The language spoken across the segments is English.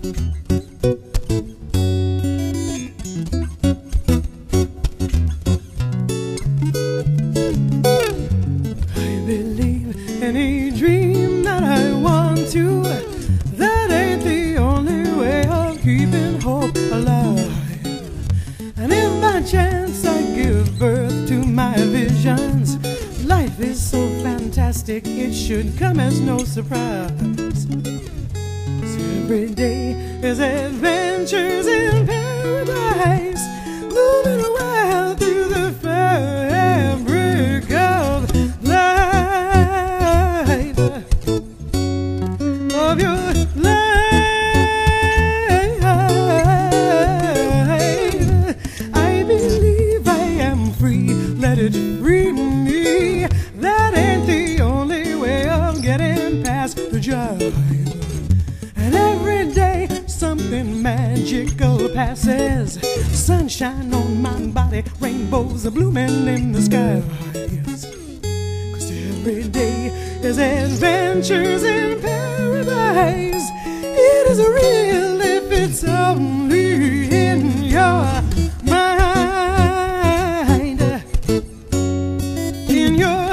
Any dream that I want to, that ain't the only way of keeping hope alive. And if by chance I give birth to my visions, life is so fantastic it should come as no surprise. 'Cause every day is adventures in paradise, moving wild through the fabric of your life. I believe I am free, let it free me. That ain't the only way of getting past the jive. And every day something magical passes, sunshine on my body, rainbows are blooming in the sky. Cause every day is adventures in paradise. It is real if it's only in your mind. In your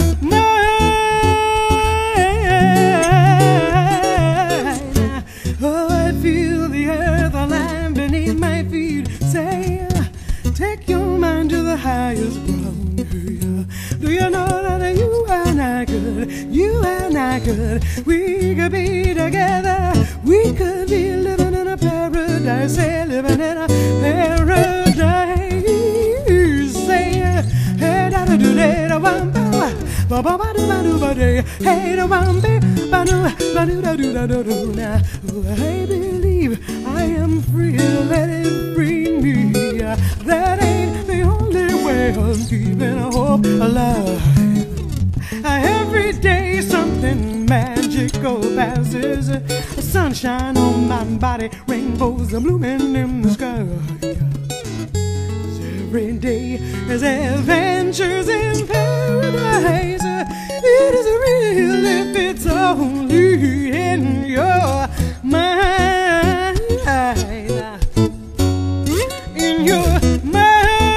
mind. Oh, I feel the earth, the land beneath my feet say, take your mind to the highest ground. Do you know that you and I could, you and I could, we could be together, we could be living in a paradise, say living in a paradise, say hey da da do da wam ba ba ba ba do ba do ba day, hey da wam ba ba do da do da do na. I believe I am free, let it free me. That ain't the only way of keeping hope alive. Every day something magical passes, sunshine on my body, rainbows are blooming in the sky. Every day is adventures in paradise. It is real if it's only in your mind. In your mind.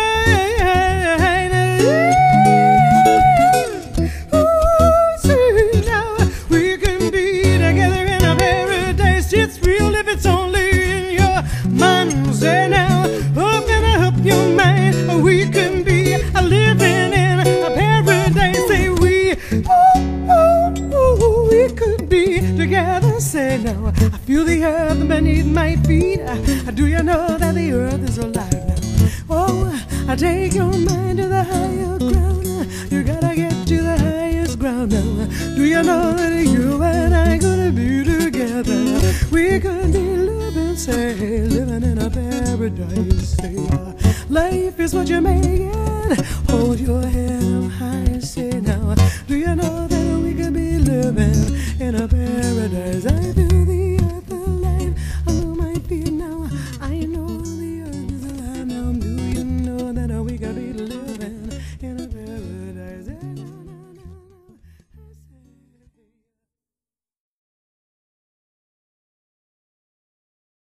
Say now, open up your mind. We can be living in a paradise. Say we, we could be together. Say now, I feel the earth beneath my feet. Do you know that the earth is alive now? Oh, I take your mind to the higher ground. You gotta get to the highest ground now. Do you know that you and I gonna be together? We could be living, say, living in a paradise. Say, life is what you make it. Hold your head.